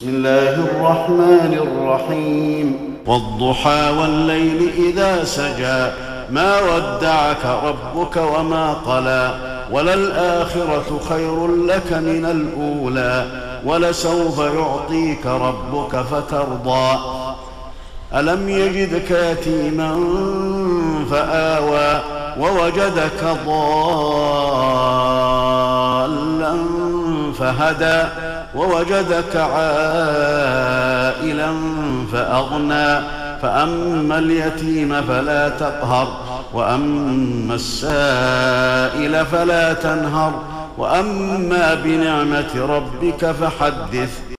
الله الرحمن الرحيم والضحى والليل إذا سجى ما ودعك ربك وما قلى وللآخرة خير لك من الأولى ولسوف يعطيك ربك فترضى ألم يجدك يتيما فآوى ووجدك ضالا فهدى ووجدك عائلا فأغنى فأما اليتيم فلا تقهر وأما السائل فلا تنهر وأما بنعمة ربك فحدث.